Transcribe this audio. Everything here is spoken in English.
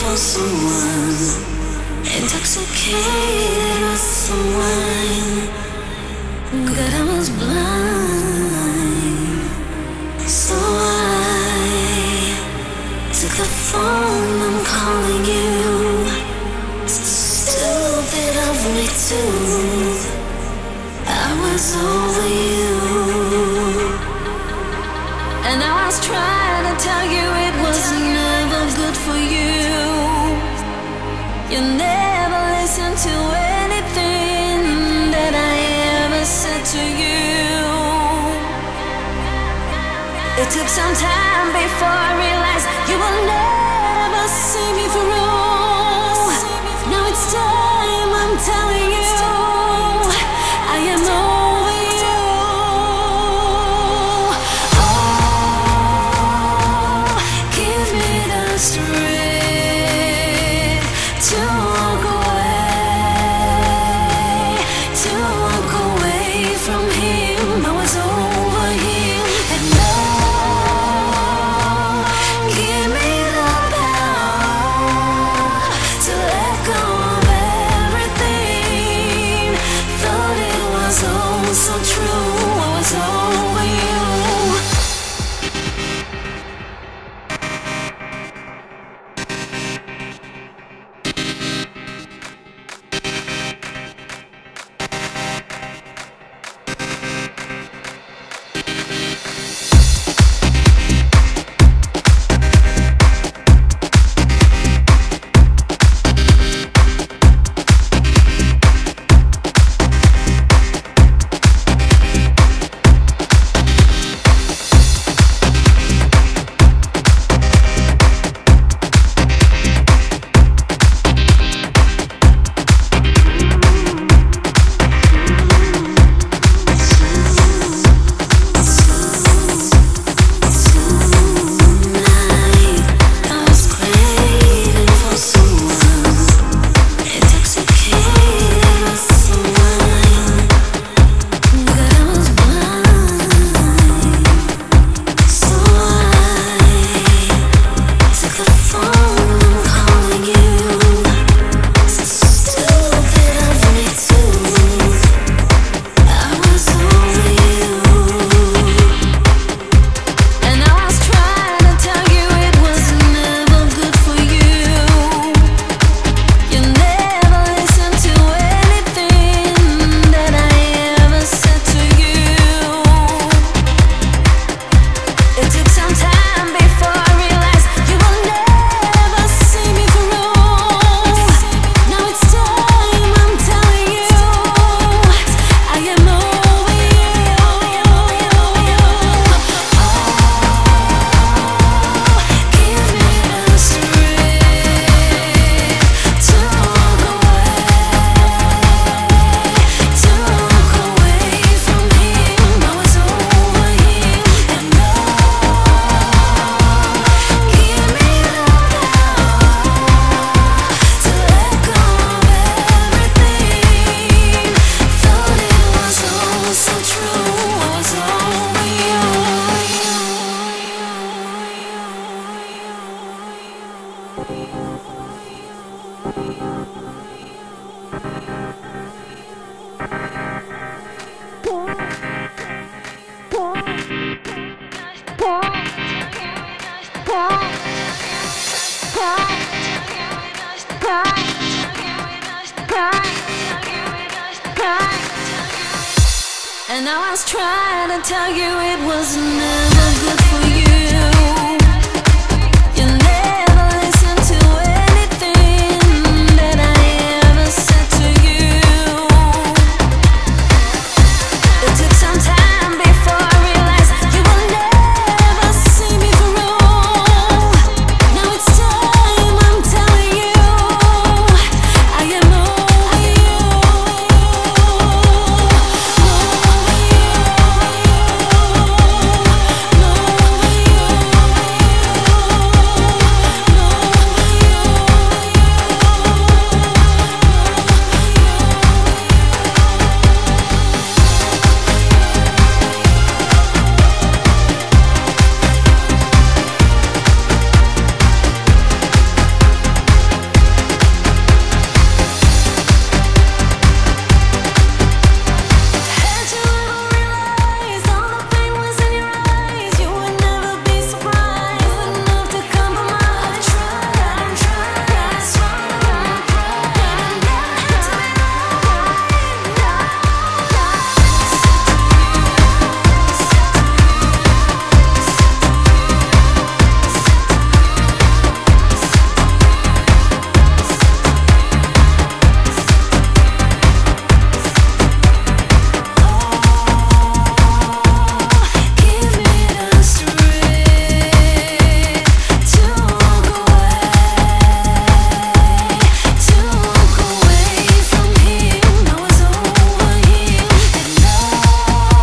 for someone, intoxicated with some wine, but I was blind. So I took the phone, I'm calling you. So stupid of me too. I was over you, and I was trying to tell you it was never good for you. You never listened to anything that I ever said to you. It took some time before I realized you will never see me through. Now it's time, I'm telling you, I am over you. Oh, give me the strength to walk away from him. I was over him, and love, give me the power to let go of everything. Thought it was all so true. I was over you. And I was trying to tell you it was never good for you.